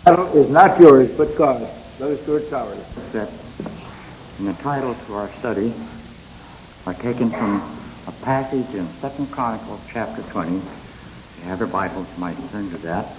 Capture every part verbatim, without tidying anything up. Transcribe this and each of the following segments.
battle is not yours, but God's. Brother Stuart Towers. That in the title to our study are taken from a passage in Second Chronicles chapter twenty. If you have your Bibles, you might turn to that.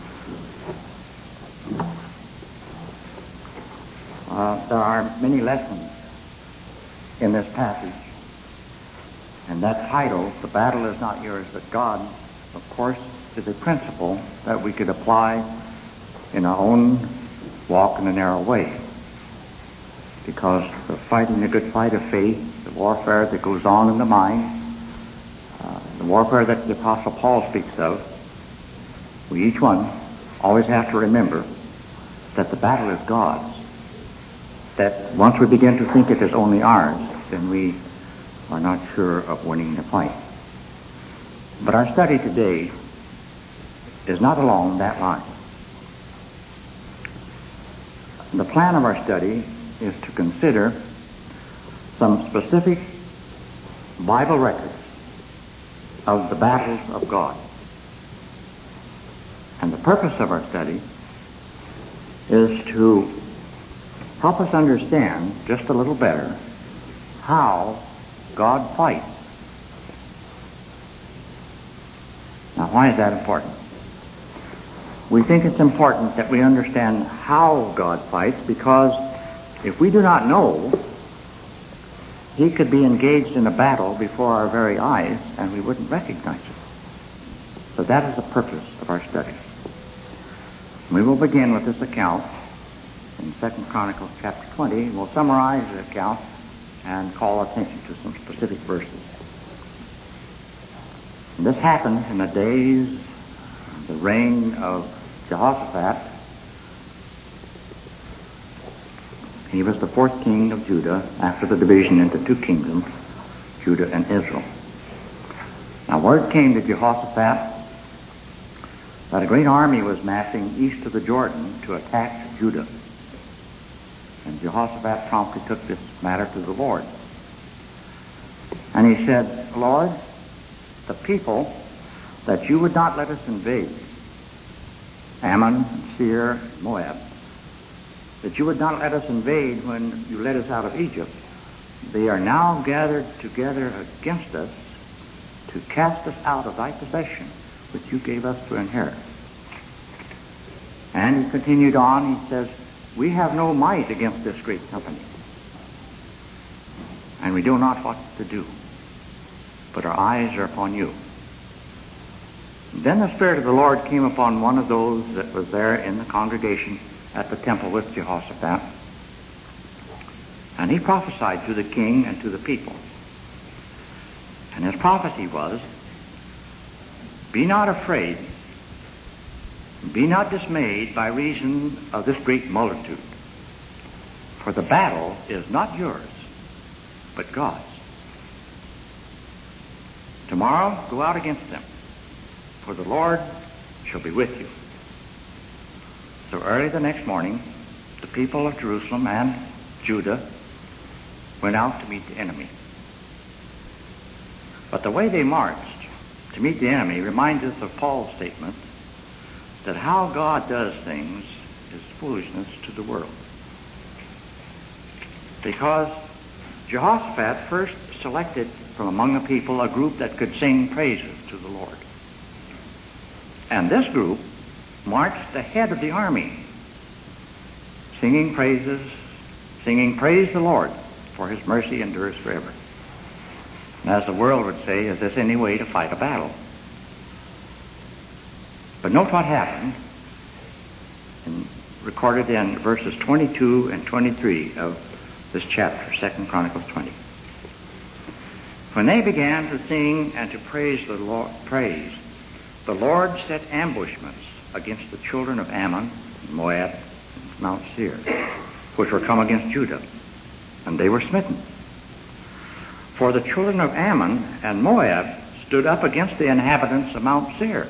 Uh, there are many lessons in this passage. And that title, The Battle is Not Yours But God, of course, is a principle that we could apply in our own walk in a narrow way. Because the fighting the good fight of faith, the warfare that goes on in the mind, uh, the warfare that the Apostle Paul speaks of, we each one always have to remember that the battle is God's. That once we begin to think it is only ours, then we are not sure of winning the fight. But our study today is not along that line. The plan of our study is to consider some specific Bible records of the battles of God. And the purpose of our study is to help us understand just a little better how God fights. Now, why is that important? We think it's important that we understand how God fights because if we do not know, He could be engaged in a battle before our very eyes and we wouldn't recognize it. So that is the purpose of our study. We will begin with this account in Second Chronicles chapter twenty. We'll summarize the account and call attention to some specific verses. And this happened in the days, the reign of Jehoshaphat. He was the fourth king of Judah after the division into two kingdoms, Judah and Israel. Now word came to Jehoshaphat that a great army was massing east of the Jordan to attack Judah. And Jehoshaphat promptly took this matter to the Lord. And he said, Lord, the people that you would not let us invade, Ammon, Seir, and Moab, that you would not let us invade when you led us out of Egypt, they are now gathered together against us to cast us out of thy possession, which you gave us to inherit. And he continued on, he says, we have no might against this great company, and we know not what to do, but our eyes are upon you. And then the Spirit of the Lord came upon one of those that was there in the congregation at the temple with Jehoshaphat, and he prophesied to the king and to the people. And his prophecy was, be not afraid, be not dismayed by reason of this great multitude, for the battle is not yours, but God's. Tomorrow go out against them, for the Lord shall be with you. So early the next morning, the people of Jerusalem and Judah went out to meet the enemy. But the way they marched to meet the enemy reminds us of Paul's statement that how God does things is foolishness to the world. Because Jehoshaphat first selected from among the people a group that could sing praises to the Lord. And this group marched ahead of the army, singing praises, singing praise the Lord, for his mercy endures forever. And as the world would say, is this any way to fight a battle? But note what happened, in, recorded in verses twenty-two and twenty-three of this chapter, Second Chronicles twenty. When they began to sing and to praise the Lord, praise, the Lord set ambushments against the children of Ammon, and Moab, and Mount Seir, which were come against Judah, and they were smitten. For the children of Ammon and Moab stood up against the inhabitants of Mount Seir,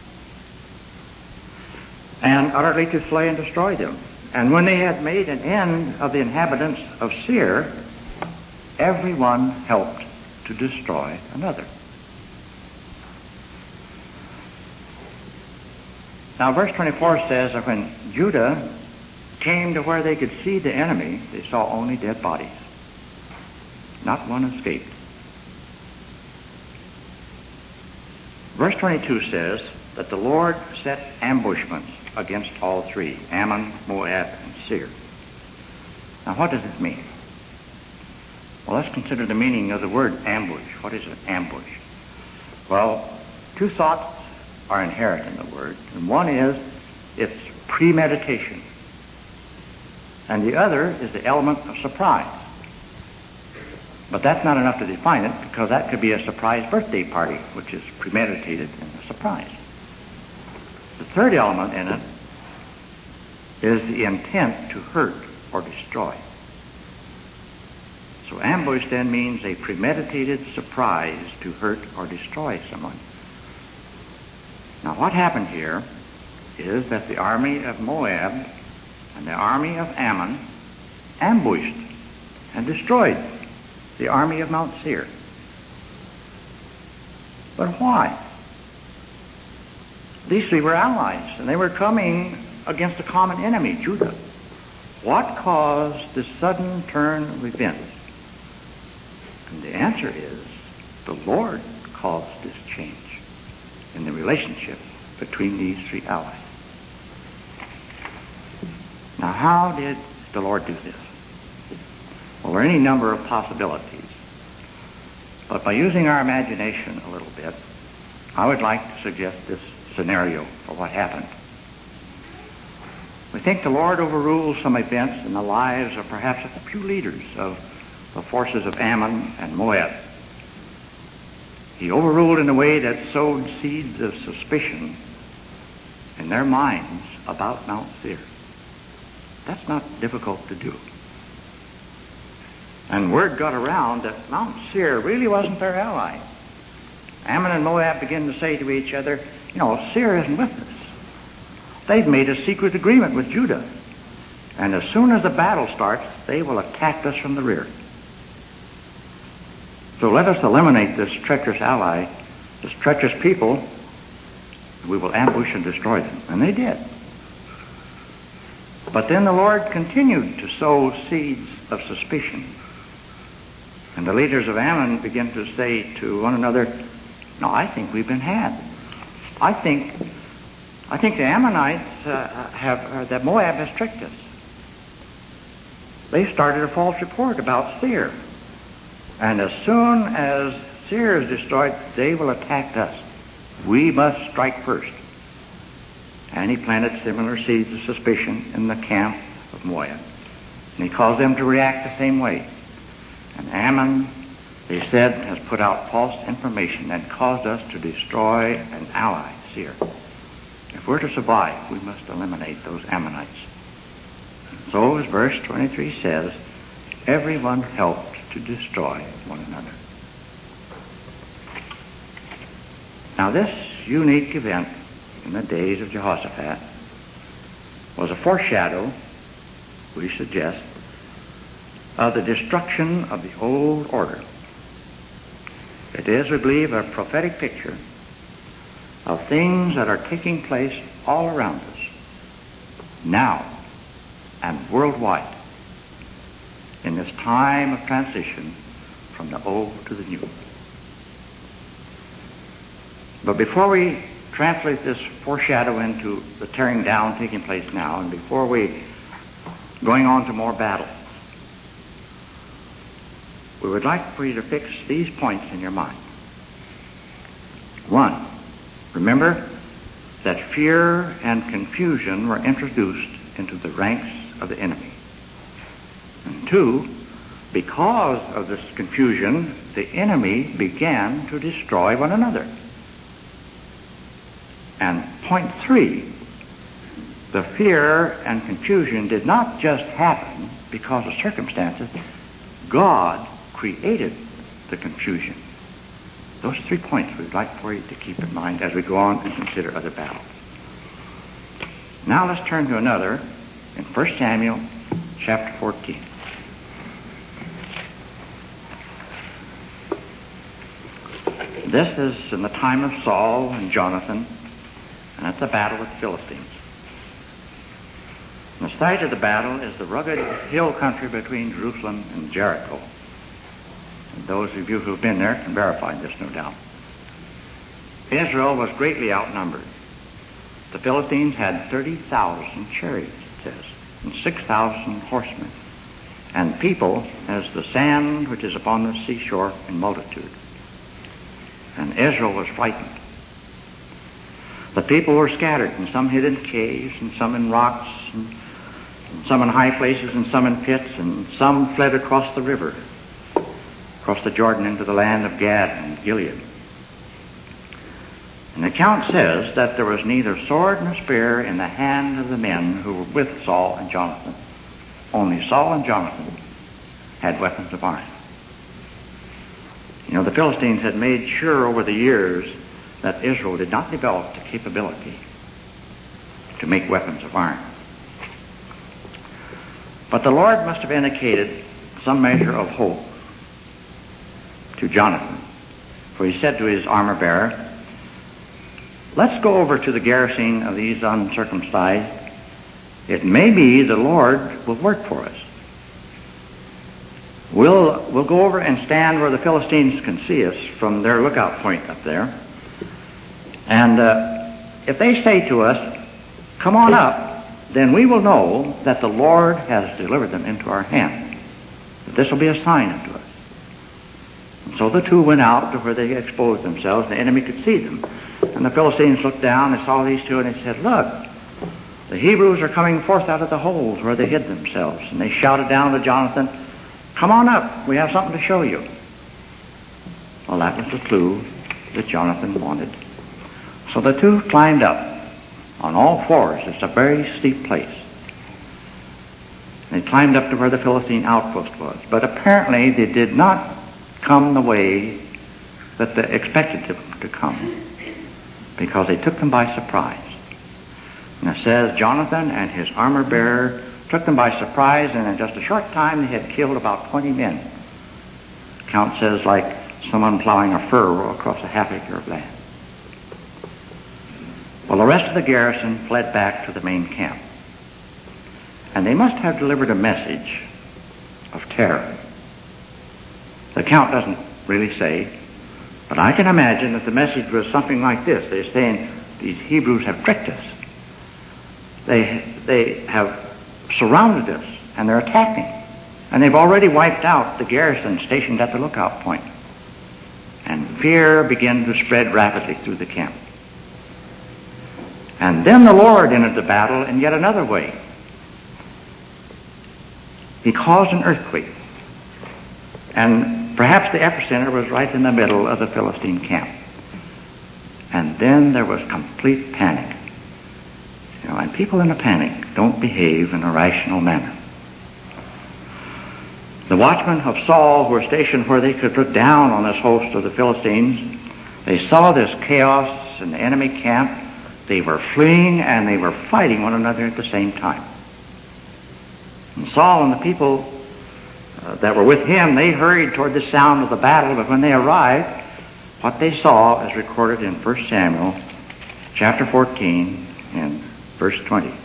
and utterly to slay and destroy them. And when they had made an end of the inhabitants of Seir, every one helped to destroy another. Now verse twenty-four says that when Judah came to where they could see the enemy, they saw only dead bodies. Not one escaped. Verse twenty-two says that the Lord set ambushments against all three, Ammon, Moab, and Seir. Now what does it mean? Well, let's consider the meaning of the word ambush. What is an ambush? Well, two thoughts are inherent in the word, and one is its premeditation, and the other is the element of surprise. But that's not enough to define it, because that could be a surprise birthday party, which is premeditated and a surprise. The third element in it is the intent to hurt or destroy. So ambush then means a premeditated surprise to hurt or destroy someone. Now what happened here is that the army of Moab and the army of Ammon ambushed and destroyed the army of Mount Seir. But why? These three were allies, and they were coming against a common enemy, Judah. What caused this sudden turn of events? And the answer is, the Lord caused this change in the relationship between these three allies. Now, how did the Lord do this? Well, there are any number of possibilities. But by using our imagination a little bit, I would like to suggest this scenario for what happened. We think the Lord overruled some events in the lives of perhaps a few leaders of the forces of Ammon and Moab. He overruled in a way that sowed seeds of suspicion in their minds about Mount Seir. That's not difficult to do. And word got around that Mount Seir really wasn't their ally. Ammon and Moab began to say to each other, you know, Seir isn't with us. They've made a secret agreement with Judah. And as soon as the battle starts, they will attack us from the rear. So let us eliminate this treacherous ally, this treacherous people. We will ambush and destroy them. And they did. But then the Lord continued to sow seeds of suspicion. And the leaders of Ammon began to say to one another, no, I think we've been had. I think I think the Ammonites uh, have, uh, that Moab has tricked us. They started a false report about Seir. And as soon as Seir is destroyed, they will attack us. We must strike first. And he planted similar seeds of suspicion in the camp of Moab. And he caused them to react the same way. And Ammon, they said, has put out false information and caused us to destroy an ally, Seir. If we're to survive, we must eliminate those Ammonites. And so, as verse twenty-three says, everyone helped to destroy one another. Now, this unique event in the days of Jehoshaphat was a foreshadow, we suggest, of the destruction of the old order. It is, we believe, a prophetic picture of things that are taking place all around us, now and worldwide, in this time of transition from the old to the new. But before we translate this foreshadow into the tearing down taking place now, and before we going on to more battles, we would like for you to fix these points in your mind. One, remember that fear and confusion were introduced into the ranks of the enemy. And two, because of this confusion, the enemy began to destroy one another. And point three, the fear and confusion did not just happen because of circumstances. God created the confusion. Those are three points we'd like for you to keep in mind as we go on and consider other battles. Now let's turn to another in First Samuel chapter fourteen. This is in the time of Saul and Jonathan, and it's a battle with the Philistines. The site of the battle is the rugged hill country between Jerusalem and Jericho. And those of you who have been there can verify this, no doubt. Israel was greatly outnumbered. The Philistines had thirty thousand chariots, it says, and six thousand horsemen, and people as the sand which is upon the seashore in multitude. And Israel was frightened. The people were scattered, and some hid in caves, and some in rocks, and, and some in high places, and some in pits, and some fled across the river, across the Jordan into the land of Gad and Gilead. And the account says that there was neither sword nor spear in the hand of the men who were with Saul and Jonathan. Only Saul and Jonathan had weapons of iron. You know, the Philistines had made sure over the years that Israel did not develop the capability to make weapons of iron. But the Lord must have indicated some measure of hope to Jonathan, for he said to his armor bearer, "Let's go over to the garrison of these uncircumcised. It may be the Lord will work for us. We'll, we'll go over and stand where the Philistines can see us from their lookout point up there. And uh, if they say to us, 'Come on up,' then we will know that the Lord has delivered them into our hand. This will be a sign unto us." And so the two went out to where they exposed themselves. The enemy could see them. And the Philistines looked down and saw these two, and they said, "Look, the Hebrews are coming forth out of the holes where they hid themselves." And they shouted down to Jonathan, "Come on up, we have something to show you." Well, that was the clue that Jonathan wanted. So the two climbed up on all fours. It's a very steep place. They climbed up to where the Philistine outpost was. But apparently they did not come the way that they expected them to come, because they took them by surprise. And it says Jonathan and his armor bearer took them by surprise, and in just a short time they had killed about twenty men. The account says like someone plowing a furrow across a half acre of land. Well, the rest of the garrison fled back to the main camp. And they must have delivered a message of terror. The account doesn't really say, but I can imagine that the message was something like this. They're saying, these Hebrews have tricked us. They, they have surrounded us, and they're attacking. And they've already wiped out the garrison stationed at the lookout point. And fear began to spread rapidly through the camp. And then the Lord entered the battle in yet another way. He caused an earthquake. And perhaps the epicenter was right in the middle of the Philistine camp. And then there was complete panic. You know, and people in a panic don't behave in a rational manner. The watchmen of Saul were stationed where they could look down on this host of the Philistines. They saw this chaos in the enemy camp. They were fleeing and they were fighting one another at the same time. And Saul and the people uh, that were with him, they hurried toward the sound of the battle, but when they arrived, what they saw is recorded in First Samuel chapter fourteen and verse twenty.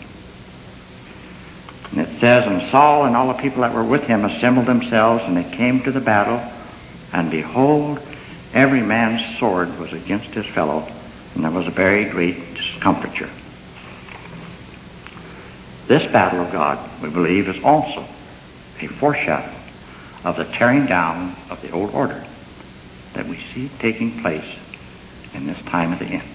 And it says, "And Saul and all the people that were with him assembled themselves, and they came to the battle, and behold, every man's sword was against his fellow, and there was a very great discomfiture." This battle of God, we believe, is also a foreshadow of the tearing down of the old order that we see taking place in this time of the end.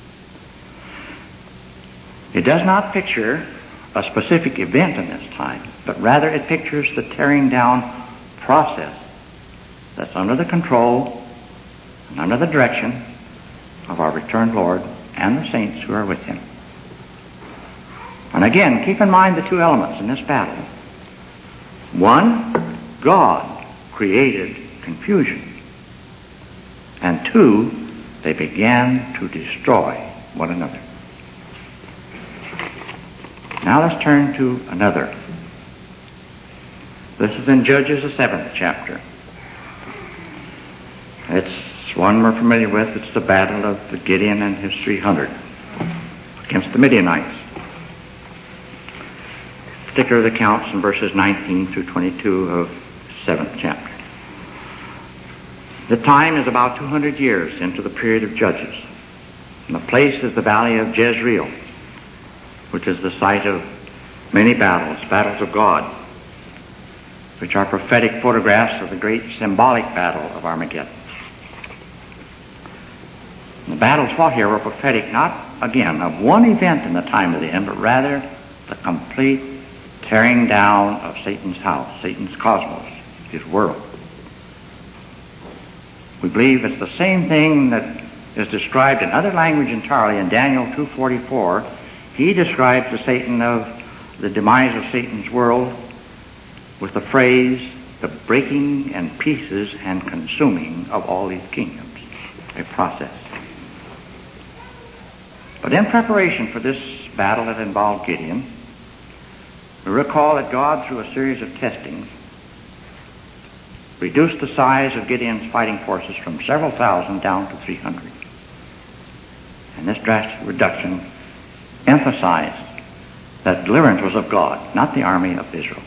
It does not picture a specific event in this time, but rather it pictures the tearing down process that's under the control and under the direction of our returned Lord and the saints who are with him. And again, keep in mind the two elements in this battle. One, God created confusion. And two, they began to destroy one another. Now let's turn to another. This is in Judges, the seventh chapter. It's one we're familiar with. It's the battle of Gideon and his three hundred against the Midianites. particular the accounts in verses nineteen through twenty-two of the seventh chapter. The time is about two hundred years into the period of Judges. And the place is the valley of Jezreel, which is the site of many battles, battles of God, which are prophetic photographs of the great symbolic battle of Armageddon. And the battles fought here were prophetic, not, again, of one event in the time of the end, but rather the complete tearing down of Satan's house, Satan's cosmos, his world. We believe it's the same thing that is described in other language entirely in Daniel two forty-four. He describes the Satan of the demise of Satan's world with the phrase, the breaking and pieces and consuming of all these kingdoms, a process. But in preparation for this battle that involved Gideon, we recall that God, through a series of testings, reduced the size of Gideon's fighting forces from several thousand down to three hundred. And this drastic reduction emphasized that deliverance was of God, not the army of Israel.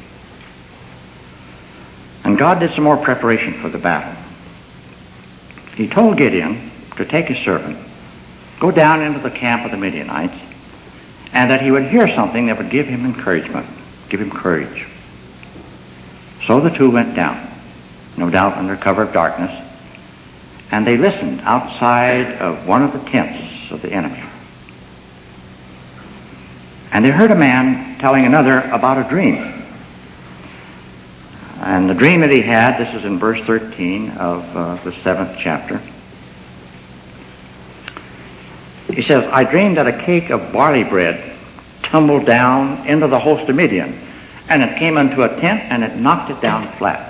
And God did some more preparation for the battle. He told Gideon to take his servant, go down into the camp of the Midianites, and that he would hear something that would give him encouragement, give him courage. So the two went down, no doubt under cover of darkness, and they listened outside of one of the tents of the enemy. And they heard a man telling another about a dream. And the dream that he had, this is in verse thirteen of uh, the seventh chapter. He says, I dreamed that a cake of barley bread tumbled down into the host of Midian, and it came into a tent and it knocked it down flat.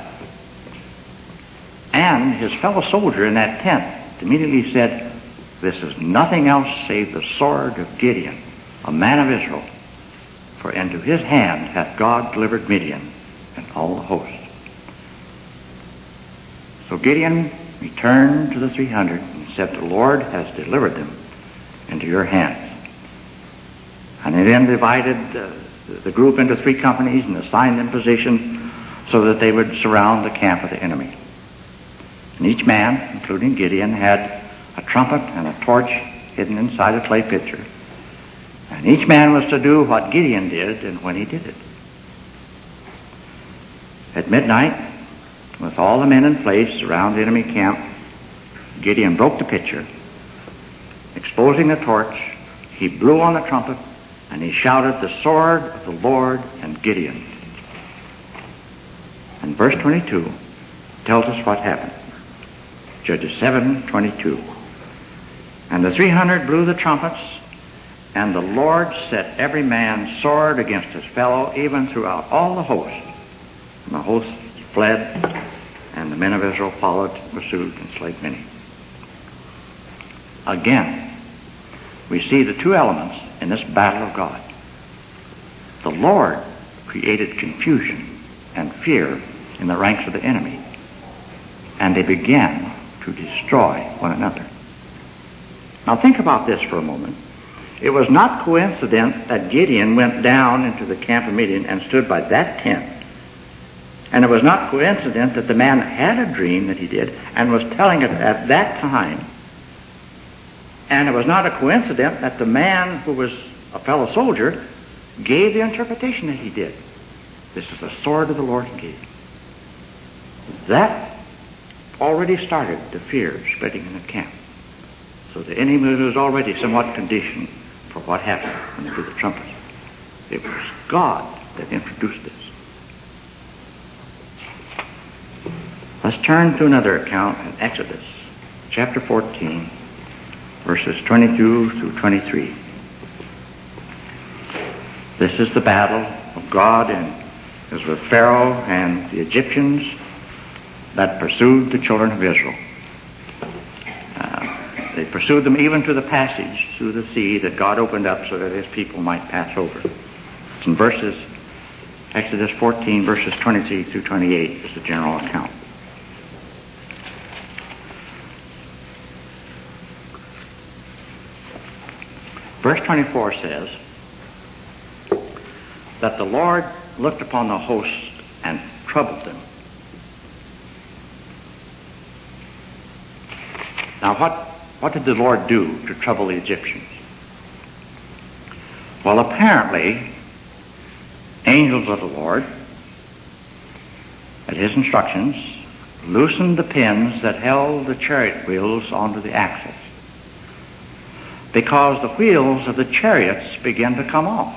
And his fellow soldier in that tent immediately said, this is nothing else save the sword of Gideon, a man of Israel. For into his hand hath God delivered Midian and all the host. So Gideon returned to the three hundred and said, the Lord has delivered them into your hands. And he then divided uh, the group into three companies and assigned them position so that they would surround the camp of the enemy. And each man, including Gideon, had a trumpet and a torch hidden inside a clay pitcher. And each man was to do what Gideon did and when he did it. At midnight, with all the men in place around the enemy camp, Gideon broke the pitcher. Exposing the torch, he blew on the trumpet, and he shouted, the sword of the Lord and Gideon. And verse twenty-two tells us what happened. Judges seven twenty-two. And the three hundred blew the trumpets, and the Lord set every man's sword against his fellow, even throughout all the host. And the host fled, and the men of Israel followed, pursued, and slayed many. Again, we see the two elements in this battle of God. The Lord created confusion and fear in the ranks of the enemy, and they began to destroy one another. Now think about this for a moment. It was not coincident that Gideon went down into the camp of Midian and stood by that tent. And it was not coincident that the man had a dream that he did and was telling it at that time. And it was not a coincidence that the man who was a fellow soldier gave the interpretation that he did. This is the sword of the Lord and Gideon. That already started the fear spreading in the camp. So the enemy was already somewhat conditioned for what happened when they blew the trumpet. It was God that introduced this. Let's turn to another account in Exodus, chapter fourteen, verses twenty-two through twenty-three. This is the battle of God and is with Pharaoh and the Egyptians that pursued the children of Israel. Uh, they pursued them even to the passage through the sea that God opened up so that his people might pass over. It's in verses, Exodus fourteen, verses twenty-three through twenty-eight is the general account. Verse twenty-four says that the Lord looked upon the host and troubled them. Now, what, what did the Lord do to trouble the Egyptians? Well, apparently, angels of the Lord, at his instructions, loosened the pins that held the chariot wheels onto the axles, because the wheels of the chariots began to come off.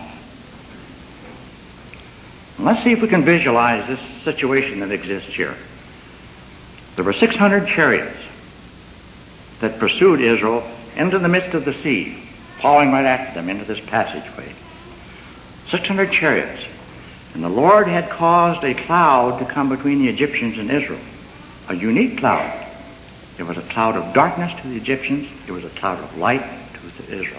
Let's see if we can visualize this situation that exists here. There were six hundred chariots that pursued Israel into the midst of the sea, following right after them into this passageway. six hundred chariots. And the Lord had caused a cloud to come between the Egyptians and Israel. A unique cloud. It was a cloud of darkness to the Egyptians. It was a cloud of light to Israel.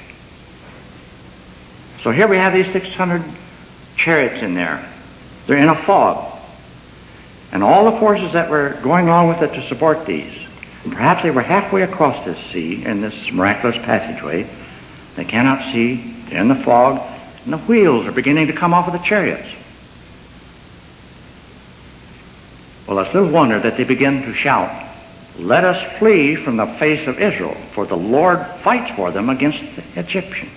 So here we have these six hundred chariots in there. They're in a fog. And all the forces that were going along with it to support these, and perhaps they were halfway across this sea in this miraculous passageway. They cannot see. They're in the fog. And the wheels are beginning to come off of the chariots. Well, it's little wonder that they begin to shout, "Let us flee from the face of Israel, for the Lord fights for them against the Egyptians."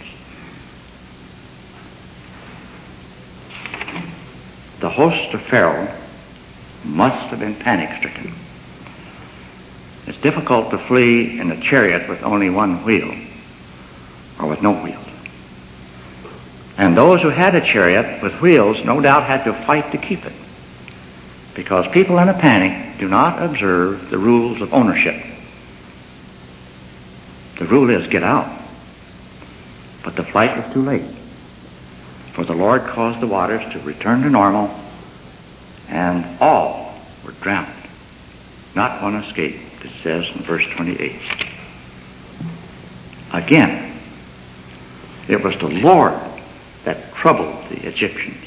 The host of Pharaoh must have been panic-stricken. It's difficult to flee in a chariot with only one wheel, or with no wheels. And those who had a chariot with wheels no doubt had to fight to keep it, because people in a panic do not observe the rules of ownership. The rule is get out. But the flight was too late, for the Lord caused the waters to return to normal, and all were drowned. Not one escaped, it says in verse twenty-eight. Again, it was the Lord that troubled the Egyptians,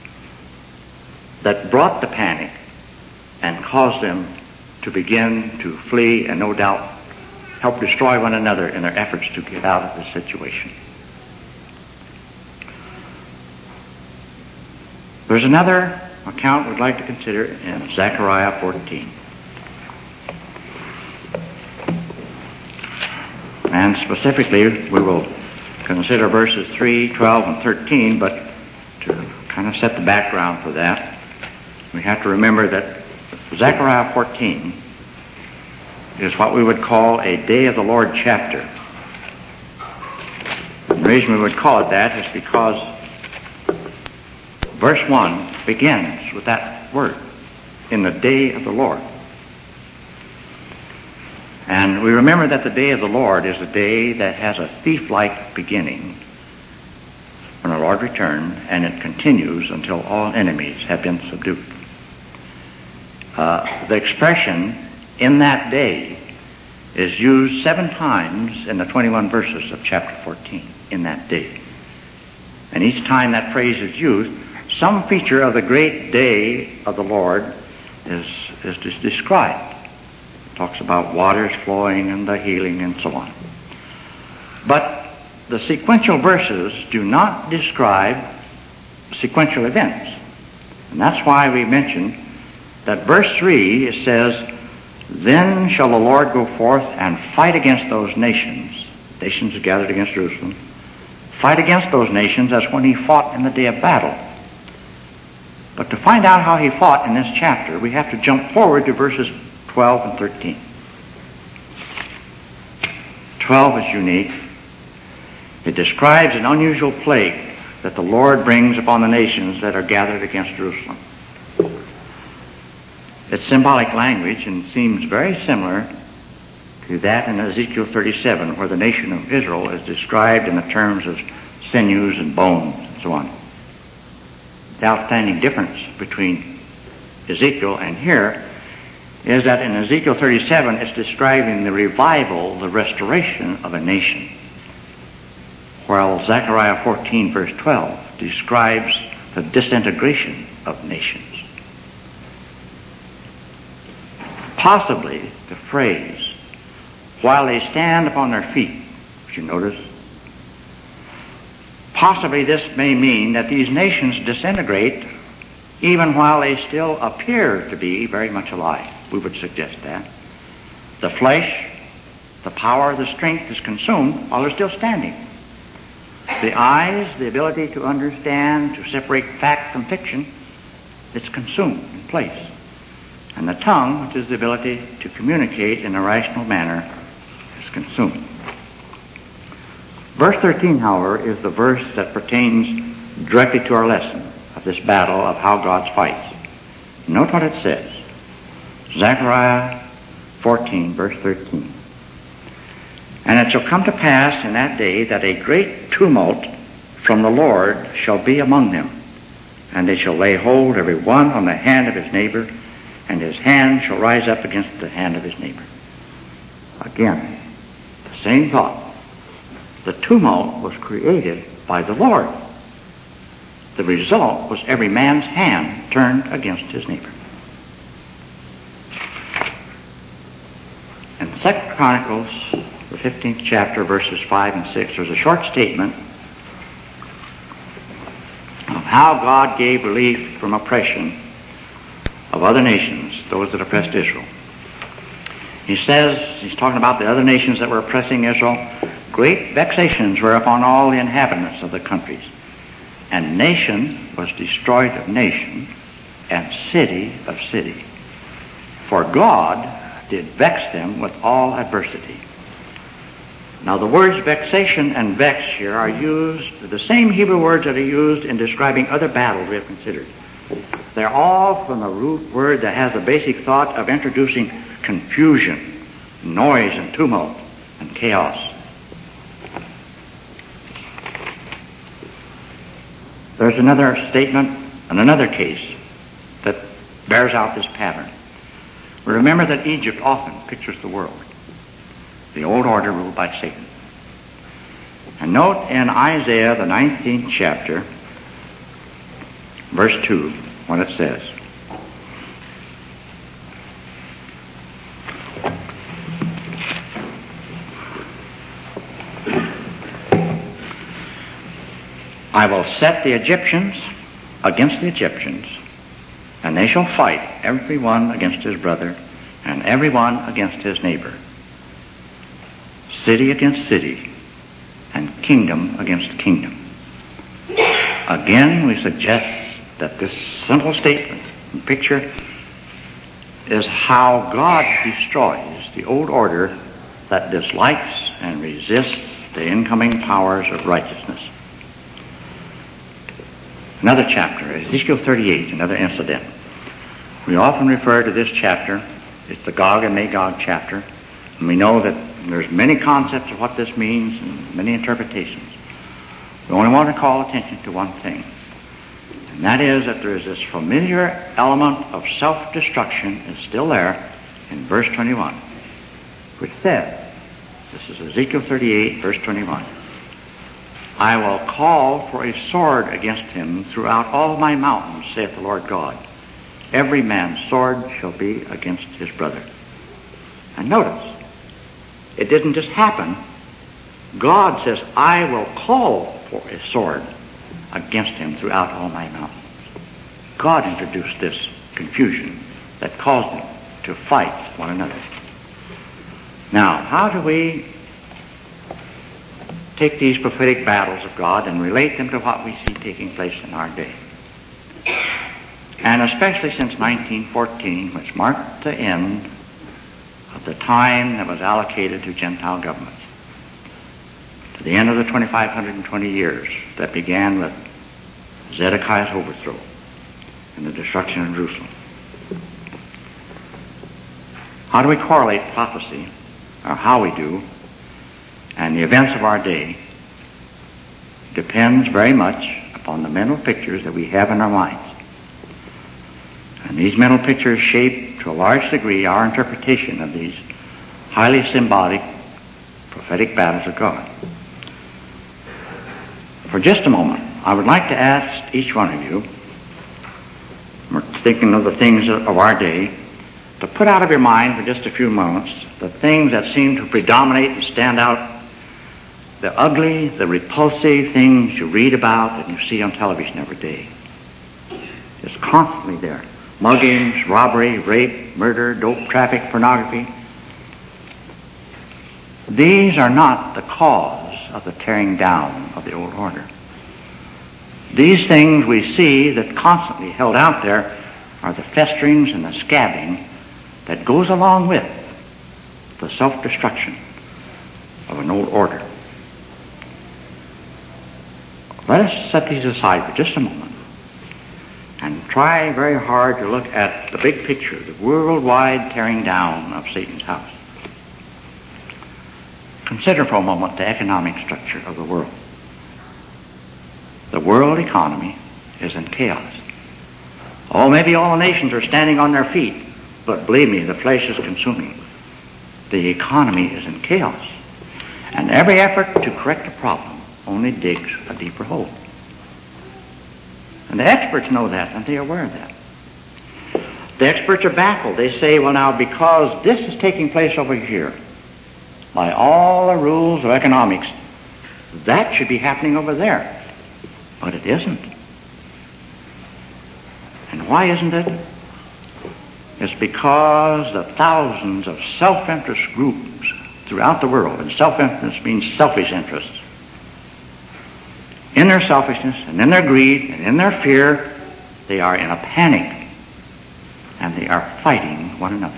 that brought the panic and caused them to begin to flee and no doubt help destroy one another in their efforts to get out of the situation. There's another account we'd like to consider in Zechariah fourteen. And specifically, we will consider verses three, twelve, and thirteen, but to kind of set the background for that, we have to remember that Zechariah fourteen is what we would call a Day of the Lord chapter. And the reason we would call it that is because verse one begins with that word, in the day of the Lord. And we remember that the day of the Lord is a day that has a thief-like beginning when the Lord returns, and it continues until all enemies have been subdued. Uh, the expression, "in that day," is used seven times in the twenty-one verses of chapter fourteen, in that day. And each time that phrase is used, some feature of the great day of the Lord is, is described. It talks about waters flowing and the healing and so on. But the sequential verses do not describe sequential events. And that's why we mentioned that verse three, it says, "Then shall the Lord go forth and fight against those nations." Nations are gathered against Jerusalem. Fight against those nations as when he fought in the day of battle. But to find out how he fought in this chapter, we have to jump forward to verses twelve and thirteen. twelve is unique. It describes an unusual plague that the Lord brings upon the nations that are gathered against Jerusalem. It's symbolic language and seems very similar to that in Ezekiel thirty-seven, where the nation of Israel is described in the terms of sinews and bones and so on. The outstanding difference between Ezekiel and here is that in Ezekiel thirty-seven it's describing the revival, the restoration of a nation, while Zechariah fourteen verse twelve describes the disintegration of nations. Possibly the phrase, "while they stand upon their feet," if you notice, possibly this may mean that these nations disintegrate even while they still appear to be very much alive. We would suggest that. The flesh, the power, the strength is consumed while they're still standing. The eyes, the ability to understand, to separate fact from fiction, it's consumed in place. And the tongue, which is the ability to communicate in a rational manner, is consumed. Verse thirteen, however, is the verse that pertains directly to our lesson of this battle of how God fights. Note what it says. Zechariah fourteen, verse thirteen. And it shall come to pass in that day that a great tumult from the Lord shall be among them, and they shall lay hold every one on the hand of his neighbor, and his hand shall rise up against the hand of his neighbor. Again, the same thought. The tumult was created by the Lord. The result was every man's hand turned against his neighbor. In Second Chronicles, the fifteenth chapter, verses five and six, there's a short statement of how God gave relief from oppression of other nations, those that oppressed Israel. He says, he's talking about the other nations that were oppressing Israel, great vexations were upon all the inhabitants of the countries, and nation was destroyed of nation, and city of city. For God did vex them with all adversity. Now the words vexation and vex here are used, the same Hebrew words that are used in describing other battles we have considered. They're all from the root word that has the basic thought of introducing confusion, noise and tumult and chaos. There's another statement and another case that bears out this pattern. We remember that Egypt often pictures the world, the old order ruled by Satan. And note in Isaiah, the nineteenth chapter, verse two, what it says. I will set the Egyptians against the Egyptians, and they shall fight, every one against his brother, and every one against his neighbor. City against city, and kingdom against kingdom. Again, we suggest that this simple statement and picture is how God destroys the old order that dislikes and resists the incoming powers of righteousness. Another chapter, Ezekiel thirty-eight, another incident. We often refer to this chapter, it's the Gog and Magog chapter, and we know that there's many concepts of what this means and many interpretations. We only want to call attention to one thing, and that is that there is this familiar element of self-destruction is still there in verse twenty-one, which says, this is Ezekiel thirty-eight, verse twenty-one, I will call for a sword against him throughout all my mountains, saith the Lord God. Every man's sword shall be against his brother. And notice, it didn't just happen. God says, I will call for a sword against him throughout all my mountains. God introduced this confusion that caused them to fight one another. Now, how do we take these prophetic battles of God and relate them to what we see taking place in our day? And especially since nineteen fourteen, which marked the end of the time that was allocated to Gentile governments, to the end of the two thousand five hundred twenty years that began with Zedekiah's overthrow and the destruction of Jerusalem. How do we correlate prophecy, or how we do, and the events of our day depends very much upon the mental pictures that we have in our minds. And these mental pictures shape to a large degree our interpretation of these highly symbolic prophetic battles of God. For just a moment, I would like to ask each one of you, we're thinking of the things of our day, to put out of your mind for just a few moments the things that seem to predominate and stand out, the ugly, the repulsive things you read about and you see on television every day. Just constantly there. Muggings, robbery, rape, murder, dope traffic, pornography. These are not the cause of the tearing down of the old order. These things we see that constantly held out there are the festerings and the scabbing that goes along with the self-destruction of an old order. Let us set these aside for just a moment and try very hard to look at the big picture, the worldwide tearing down of Satan's house. Consider for a moment the economic structure of the world. The world economy is in chaos. Oh, maybe all the nations are standing on their feet, but believe me, the flesh is consuming. The economy is in chaos. And every effort to correct the problem only digs a deeper hole. And the experts know that, and they are aware of that. The experts are baffled. They say, well, now, because this is taking place over here, by all the rules of economics, that should be happening over there. But it isn't. And why isn't it? It's because the thousands of self-interest groups throughout the world, and self-interest means selfish interests, in their selfishness and in their greed and in their fear, they are in a panic and they are fighting one another.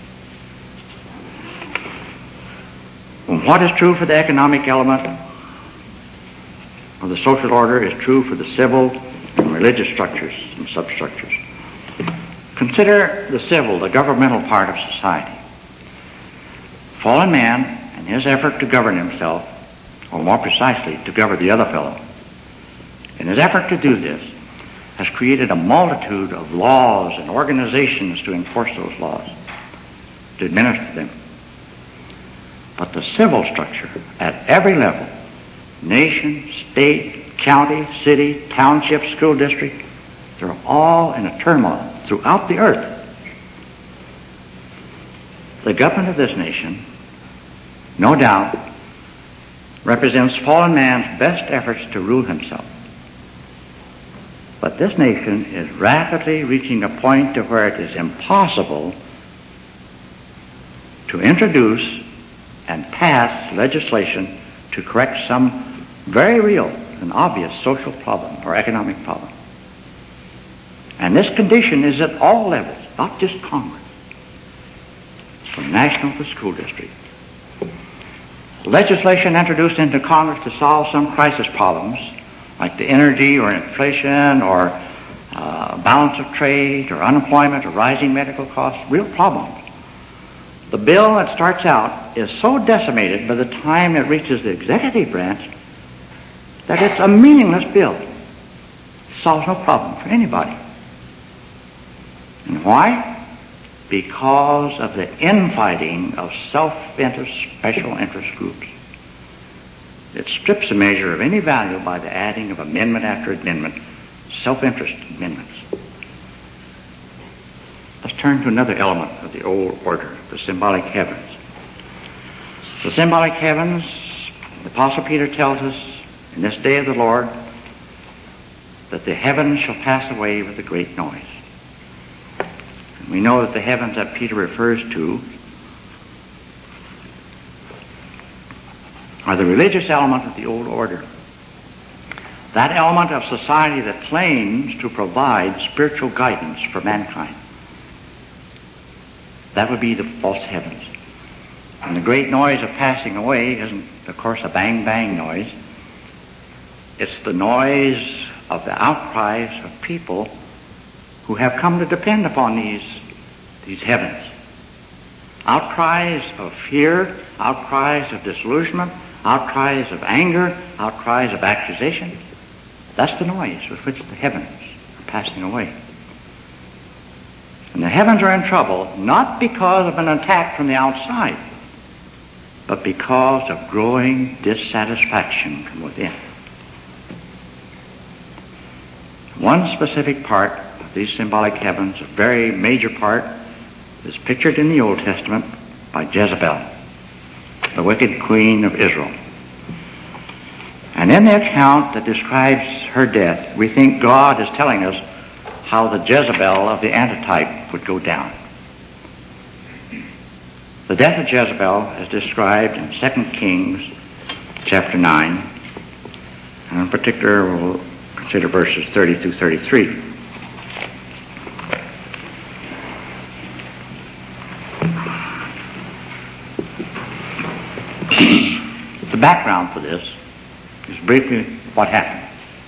What is true for the economic element of the social order is true for the civil and religious structures and substructures. Consider the civil, the governmental part of society. Fallen man, in his effort to govern himself, or more precisely, to govern the other fellow, in his effort to do this, has created a multitude of laws and organizations to enforce those laws, to administer them. But the civil structure at every level, nation, state, county, city, township, school district, they're all in a turmoil throughout the earth. The government of this nation, no doubt, represents fallen man's best efforts to rule himself. But this nation is rapidly reaching a point to where it is impossible to introduce and pass legislation to correct some very real and obvious social problem or economic problem. And this condition is at all levels, not just Congress, from national to school district. Legislation introduced into Congress to solve some crisis problems, like the energy or inflation or uh, balance of trade or unemployment or rising medical costs, real problems. The bill that starts out is so decimated by the time it reaches the executive branch that it's a meaningless bill. It solves no problem for anybody. And why? Because of the infighting of self-interest, special interest groups. It strips a measure of any value by the adding of amendment after amendment, self-interest amendments. Let's turn to another element of the old order, the symbolic heavens. The symbolic heavens, the Apostle Peter tells us in this day of the Lord that the heavens shall pass away with a great noise. And we know that the heavens that Peter refers to are the religious element of the old order. That element of society that claims to provide spiritual guidance for mankind. That would be the false heavens. And the great noise of passing away isn't, of course, a bang-bang noise. It's the noise of the outcries of people who have come to depend upon these, these heavens. Outcries of fear, outcries of disillusionment, outcries of anger, outcries of accusation. That's the noise with which the heavens are passing away. And the heavens are in trouble not because of an attack from the outside, but because of growing dissatisfaction from within. One specific part of these symbolic heavens, a very major part, is pictured in the Old Testament by Jezebel, the wicked queen of Israel. And in the account that describes her death, we think God is telling us how the Jezebel of the antitype would go down. The death of Jezebel is described in Second Kings chapter nine, and in particular we'll consider verses thirty through thirty-three. The background for this is briefly what happened.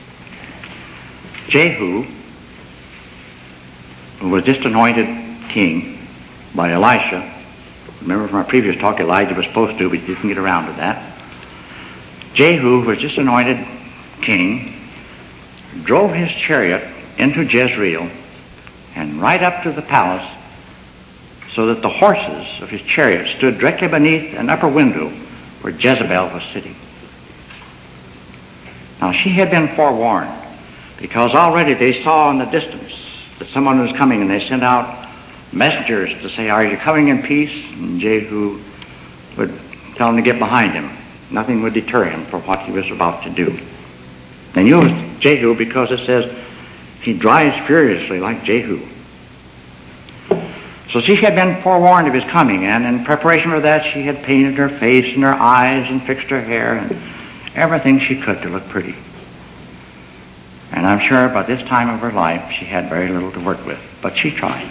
Jehu, who was just anointed king by Elisha, remember from our previous talk, Elijah was supposed to, but he didn't get around to that. Jehu, who was just anointed king, drove his chariot into Jezreel and right up to the palace, so that the horses of his chariot stood directly beneath an upper window where Jezebel was sitting. Now she had been forewarned, because already they saw in the distance that someone was coming, and they sent out messengers to say, "Are you coming in peace?" And Jehu would tell them to get behind him. Nothing would deter him from what he was about to do. They knew it was Jehu because it says he drives furiously like Jehu. So she had been forewarned of his coming, and in preparation for that she had painted her face and her eyes and fixed her hair and everything she could to look pretty. And I'm sure by this time of her life she had very little to work with, but she tried.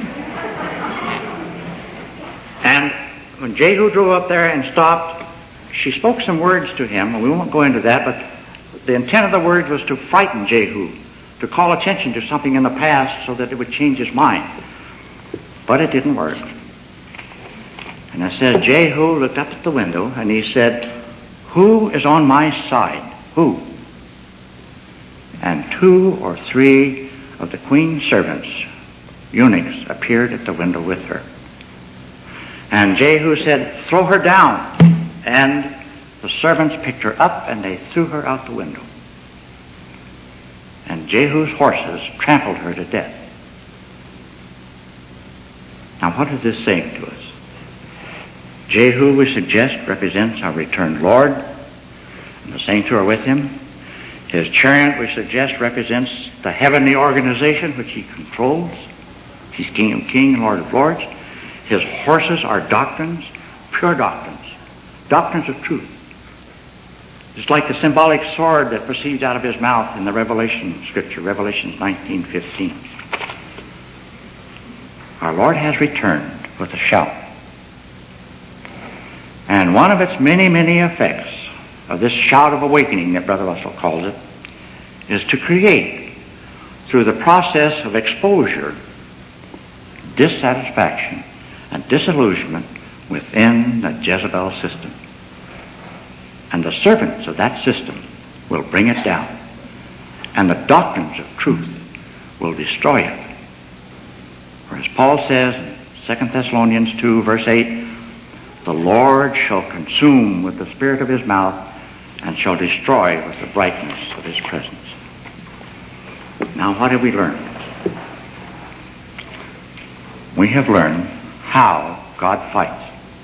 And when Jehu drove up there and stopped, she spoke some words to him, and we won't go into that, but the intent of the words was to frighten Jehu, to call attention to something in the past so that it would change his mind. But it didn't work. And it says, Jehu looked up at the window and he said, "Who is on my side? Who?" And two or three of the queen's servants, eunuchs, appeared at the window with her. And Jehu said, "Throw her down." And the servants picked her up and they threw her out the window. And Jehu's horses trampled her to death. Now what is this saying to us? Jehu, we suggest, represents our returned Lord and the saints who are with him. His chariot, we suggest, represents the heavenly organization which he controls. He's King of Kings and Lord of Lords. His horses are doctrines, pure doctrines, doctrines of truth. Just like the symbolic sword that proceeds out of his mouth in the Revelation scripture, Revelation nineteen fifteen. Our Lord has returned with a shout. And one of its many, many effects of this shout of awakening that Brother Russell calls it is to create, through the process of exposure, dissatisfaction and disillusionment within the Jezebel system. And the servants of that system will bring it down. And the doctrines of truth will destroy it. For as Paul says in Second Thessalonians two, verse eight, "The Lord shall consume with the spirit of his mouth and shall destroy with the brightness of his presence." Now what have we learned? We have learned how God fights.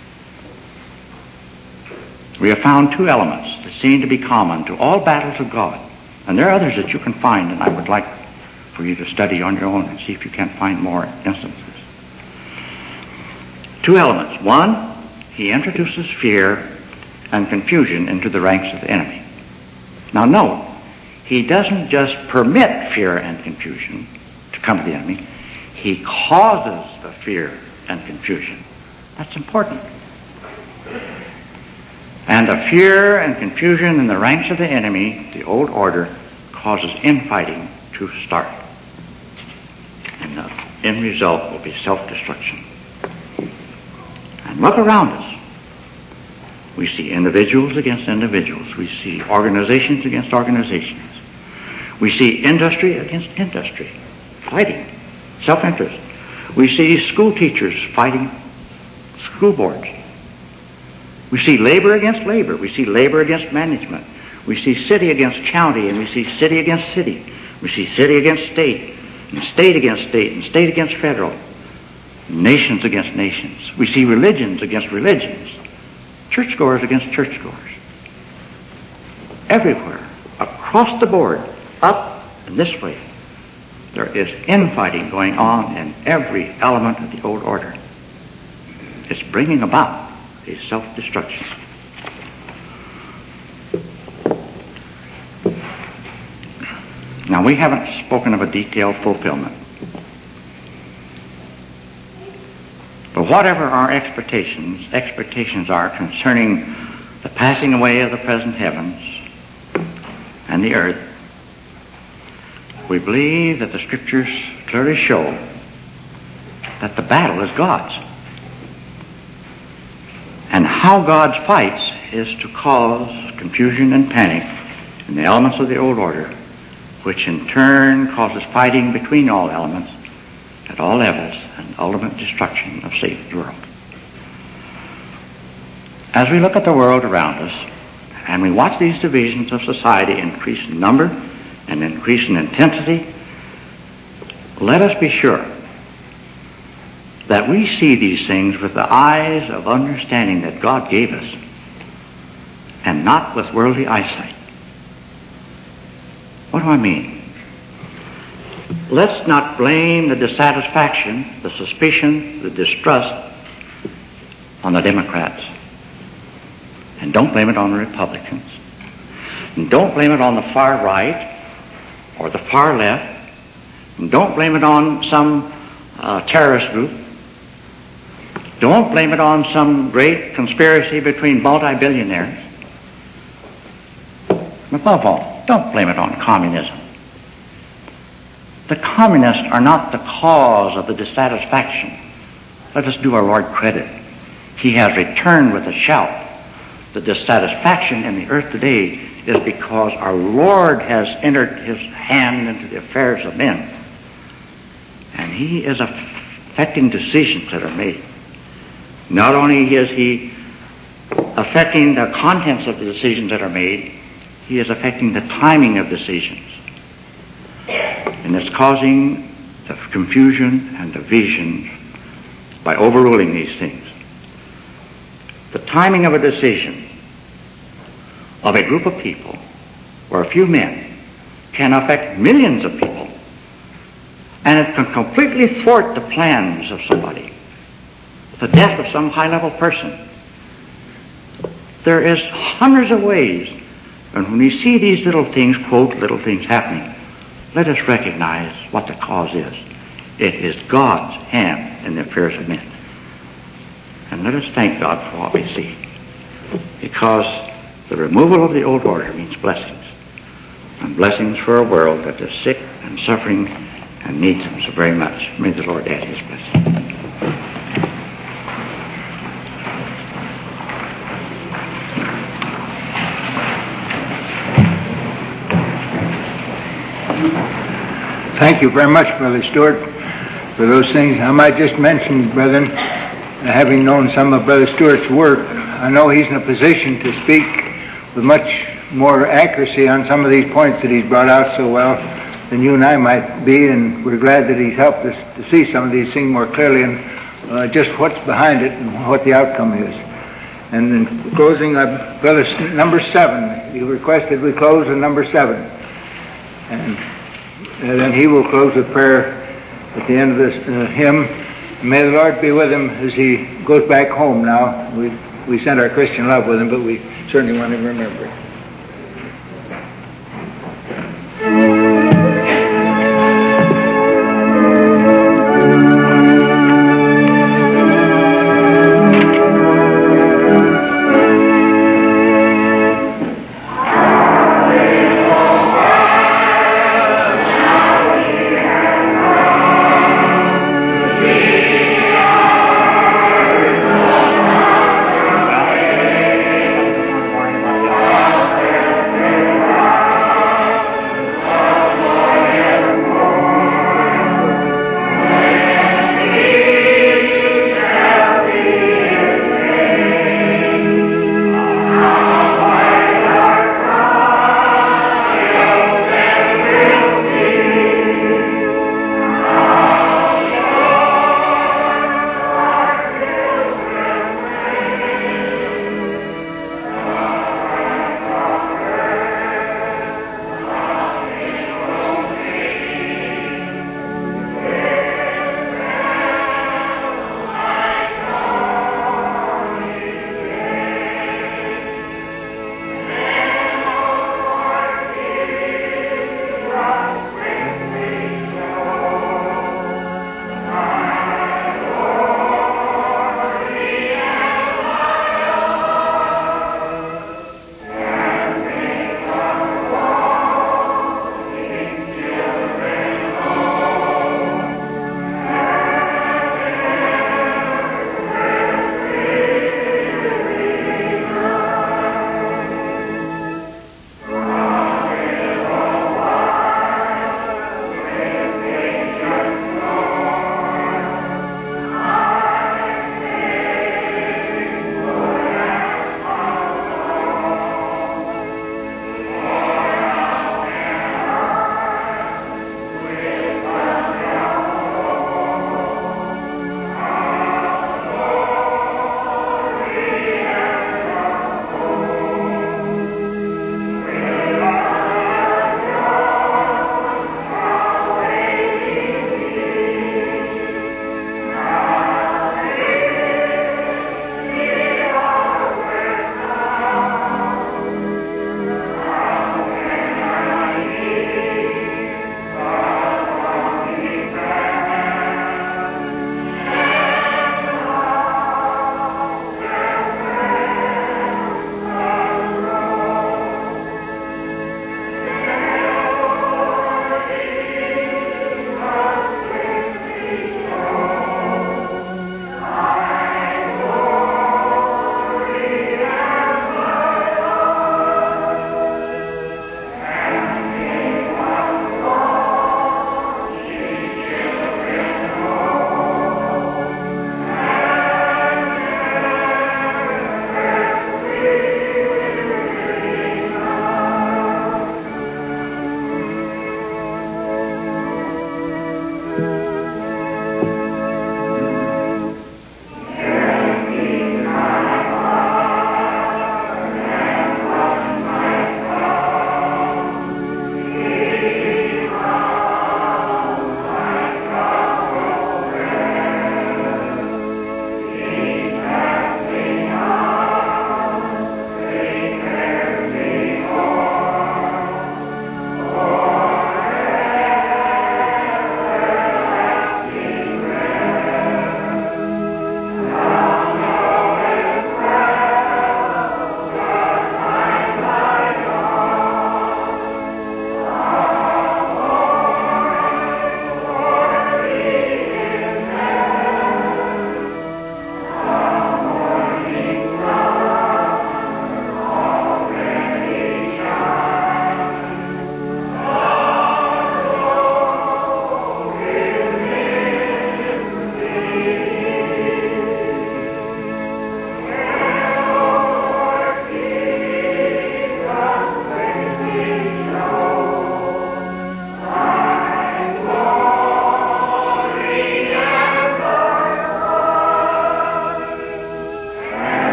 We have found two elements that seem to be common to all battles of God. And there are others that you can find, and I would like for you to study on your own and see if you can find more instances. Two elements. One, he introduces fear and confusion into the ranks of the enemy. Now note, he doesn't just permit fear and confusion to come to the enemy. He causes the fear and confusion. That's important. And the fear and confusion in the ranks of the enemy, the old order, causes infighting to start. And the end result will be self-destruction. And look around us. We see individuals against individuals. We see organizations against organizations. We see industry against industry, fighting, self-interest. We see school teachers fighting school boards. We see labor against labor. We see labor against management. We see city against county, and we see city against city. We see city against state, and state against state, and state against federal. Nations against nations. We see religions against religions. Churchgoers against churchgoers. Everywhere, across the board, up and this way, there is infighting going on in every element of the old order. It's bringing about a self-destruction. Now, we haven't spoken of a detailed fulfillment. But whatever our expectations, expectations are concerning the passing away of the present heavens and the earth, we believe that the Scriptures clearly show that the battle is God's. And how God fights is to cause confusion and panic in the elements of the old order, which in turn causes fighting between all elements at all levels and ultimate destruction of Satan's world. As we look at the world around us and we watch these divisions of society increase in number and increase in intensity, let us be sure that we see these things with the eyes of understanding that God gave us, and not with worldly eyesight. What do I mean? Let's not blame the dissatisfaction, the suspicion, the distrust on the Democrats. And don't blame it on the Republicans. And don't blame it on the far right or the far left. And don't blame it on some uh, terrorist group. Don't blame it on some great conspiracy between multi-billionaires. And above all, don't blame it on communism. The communists are not the cause of the dissatisfaction. Let us do our Lord credit. He has returned with a shout. The dissatisfaction in the earth today is because our Lord has entered his hand into the affairs of men. And he is affecting decisions that are made. Not only is he affecting the contents of the decisions that are made, he is affecting the timing of decisions. And it's causing the confusion and division by overruling these things. The timing of a decision of a group of people or a few men can affect millions of people, and it can completely thwart the plans of somebody. The death of some high-level person. There is hundreds of ways, and when we see these little things, quote, little things happening, let us recognize what the cause is. It is God's hand in the affairs of men. And let us thank God for what we see, because the removal of the old order means blessings, and blessings for a world that is sick and suffering and needs them so very much. May the Lord add his blessing. Thank you very much, Brother Stewart, for those things. I might just mention, brethren, having known some of Brother Stewart's work, I know he's in a position to speak with much more accuracy on some of these points that he's brought out so well than you and I might be, and we're glad that he's helped us to see some of these things more clearly and uh, just what's behind it and what the outcome is. And in closing, uh, Brother number seven, you requested we close on number seven. And And then he will close with prayer at the end of this uh, hymn. May the Lord be with him as he goes back home now. We we sent our Christian love with him, but we certainly want him to remember it. Wow.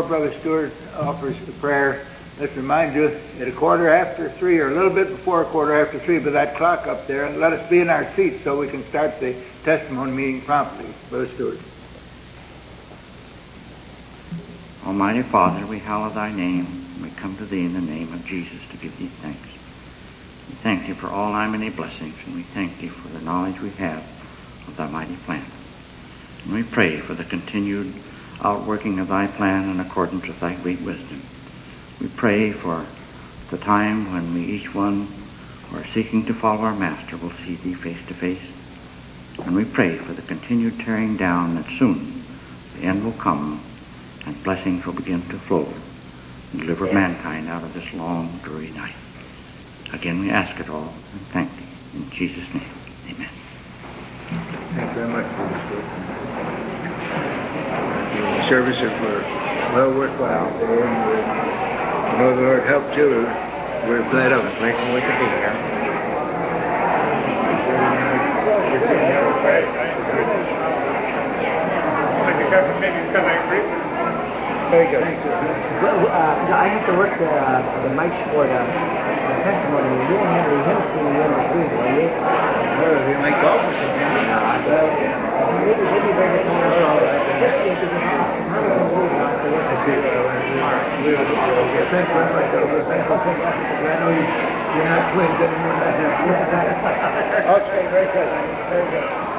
Brother Stewart offers the prayer, let's remind you at a quarter after three, or a little bit before a quarter after three, by that clock up there, and let us be in our seats so we can start the testimony meeting promptly. Brother Stewart. Almighty Father, we hallow thy name. We come to thee in the name of Jesus to give thee thanks. We thank thee for all thy many blessings, and we thank thee for the knowledge we have of thy mighty plan. And we pray for the continued outworking of thy plan in accordance with thy great wisdom. We pray for the time when we each one who are seeking to follow our Master will see thee face to face. And we pray for the continued tearing down that soon the end will come and blessings will begin to flow and deliver mankind out of this long, dreary night. Again, we ask it all and thank thee. In Jesus' name, amen. Thank you very much, Brother Stewart. The services were well worthwhile today, and we know the Lord helped you. We're glad of it. Grateful we could be here. Very good. Well, uh, I have to work the, uh, the mics for the, the testimony. You didn't have any hymns singing in between, will you? Well, we might go for some time. Well, yeah. Maybe, maybe bring it home. All right. Just if you can have how many moves on to work. Thank you very much, Elvis. I know you, you're not quitting anymore. Okay, very good. Very good.